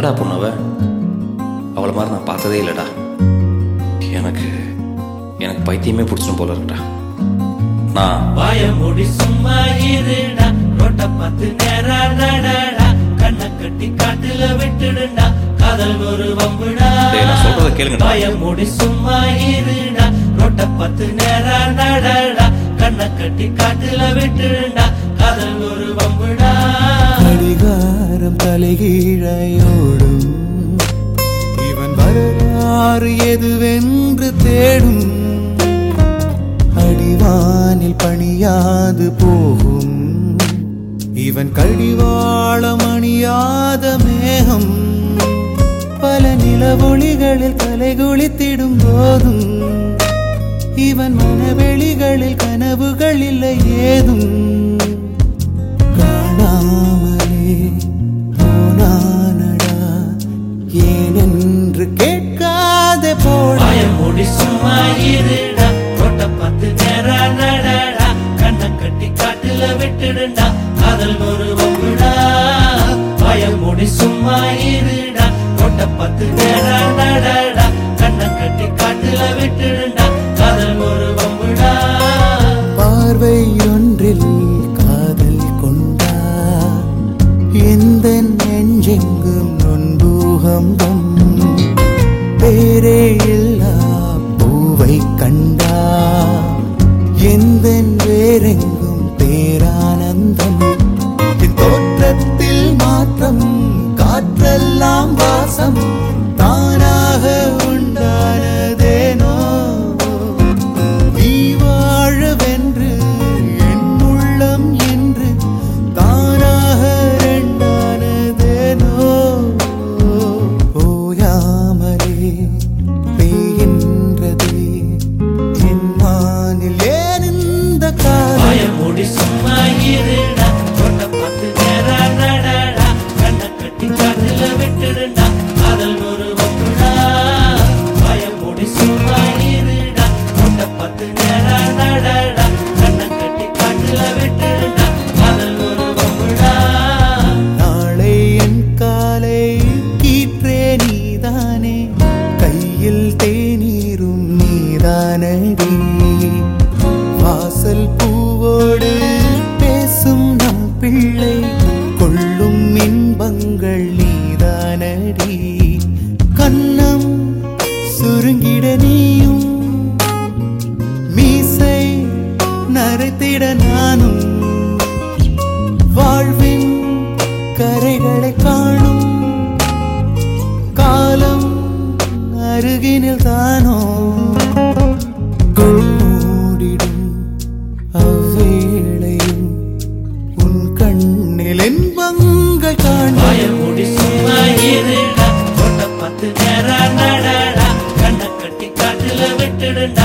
என்னடா பொண்ணவ? அவளை மாதிரி நான் பார்த்ததே இல்லைடா. எனக்கு எனக்கு பைத்தியமே பிடிச்சிடும் போல இருக்குடா. நான் வாய மூடி சும்மா இருடா, ரோட்ட பார்த்து நேரா நடடா, கண்ணை கட்டி காட்டுல விட்டுடுண்டா, காதல் ஒரு வம்புடா. நான் சொல்றத கேளுங்க. வாய மூடி சும்மா இருடா, ரோட்ட பார்த்து நேரா நடடா, கண்ணை கட்டி காட்டுல விட்டுடுண்டா, காதல் ஒரு வம்புடா. கடிகாரம் தலைகீழையோடும், இவன் வரலாறு எதுவென்று தேடும், அடிவானில் பணியாது போகும், இவன் கடிவாளம் அணியாத மேகம், பல நிலவொளிகளில் தலைகுளித்திடும் போதும், இவன் மனவெளிகளில் கனவுகள் இல்லை ஏதும், காணாமலே போனானடா ஏனென்று கேட்காதே போடா. வாய மூடி சும்மா இருடா, ரோட்ட பார்த்து நேரா நடடா, கண்ணை கட்டி காட்டுல விட்டுடுண்டா, காதல் ஒரு வம்புடா. வாய மூடி சும்மா இருடா, ரோட்ட பார்த்து நேரா நடடா, கண்ணை கட்டி காட்டுல விட்டுடுண்டா, காதல் ஒரு வம்புடா. பார்வை ஒன்றில் காதல் கொண்டா, எந்த நெஞ்செங்கும் நொன்பூகம்பம், பேரே இல்லா பூவை கண்டா, எந்த வேறெங்கும் பேரானந்தம், என் தோற்றத்தில் மாற்றம், காற்றெல்லாம் வாசம், தானாக உண்டானதேனோ, நீ வாழவென்று என் உள்ளம் என்று தானாக ரெண்டானதேனோ, ஓயாமலே பெய்கின்றதே என் மானில் ஏன் இந்த காலம். வாய மூடி சும்மா இருடா, ரோட்ட பார்த்து நேரா நடடா, கண்ணை கட்டி காட்டுல விட்டுடுண்டா, காதல் ஒரு வம்புடா. வாய மூடி சும்மா இருடா, ரோட்ட பார்த்து நேரா நடடா, கண்ணை கட்டி காட்டுல விட்டுடுண்டா, காதல் ஒரு வம்புடா. நாளை என் காலை கீற்றே நீதானே, கையில் தேநீரும் நீதானடி, வாசல் பூவோடு பேசும் நம் பிள்ளை, கொள்ளும் இன்பங்கள் நீதானடி, கண்ணம் சுருங்கிட நீயும், மீசை நரைத்திட நானும், வாழ்வின் கரைகளை காணும் காலம் அருகினில் தானோ, மூடிடும் அவ்வேளையும் உன் கண்ணில் இன்பங்கள் காணும். வாய மூடி சும்மா இருடா, ரோட்ட பார்த்து நேரா நடடா, கண்ணை கட்டி காட்டுல விட்டுடுண்டா,